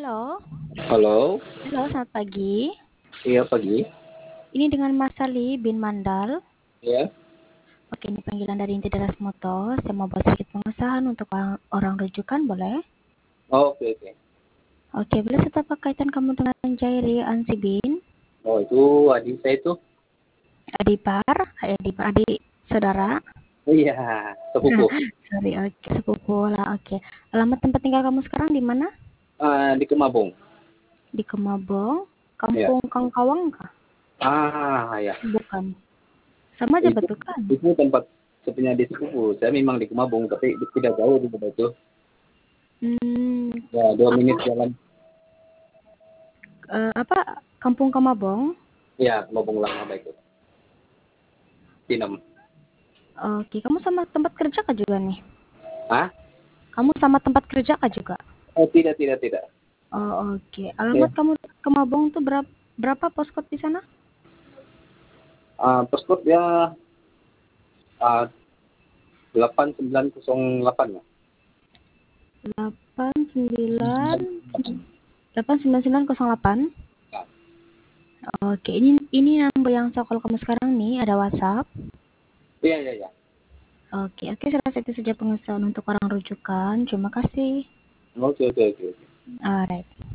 Halo, Halo, halo, selamat pagi. iya pagi. Ini dengan Mas Sali bin Mandal. Ya, Oke, ini panggilan dari Inti Deras Motor. Saya mau buat sedikit pengesahan untuk orang rujukan, boleh? oh, oke oke. Oke, boleh serta kaitan kamu dengan Jairi Ansibin, Oh itu adik saya itu. adik saudara. Oh iya, sepupu. Sorry, oke, sepupu lah. Oke, alamat tempat tinggal kamu sekarang di mana? Di Kemabung. Di Kemabong, Ya. Kampung Kangkawang kah? Ya. Bukan. Sama aja Itu betul kan? itu tempat sepupunya di sepupu. Saya memang di Kemabung, tapi tidak jauh di tempat itu. Hmm, Ya, 2 menit apa? jalan. Apa? Kampung Kemabong? Ya, Kemabung lama baik itu. Tinem. Oke, kamu sama tempat kerja kah juga nih? Ah? Kamu sama tempat kerja kah juga? Oh tidak tidak tidak. Oh, oke. Alamat Ya. kamu ke Mabong tuh berapa postcode di sana? Postcode ya 8908 ya. 89 8908. Ya. Oke, ini nomor yang saya call kamu sekarang nih, ada WhatsApp. Iya iya iya. Oke, oke, saya rasa itu saja pengesahan untuk orang rujukan. Terima kasih. Oke oke oke. Alright.